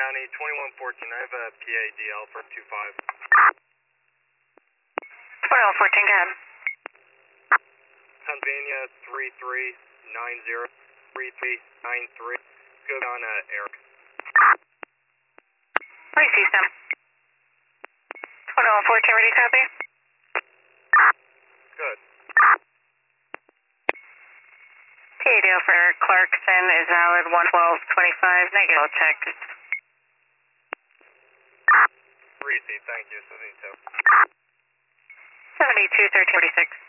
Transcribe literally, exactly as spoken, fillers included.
County, twenty-one fourteen. I have a P A D L for two five. twenty-one fourteen, go ahead. Pennsylvania, three three nine zero, three three nine three. Go on, uh, Eric. Receive them. twenty-one fourteen, ready, copy? Good. P A D L for Clarkson is valid one twelve twenty-five, negative check. Receive, thank you, seventy-two. seventy-two thirteen forty-six.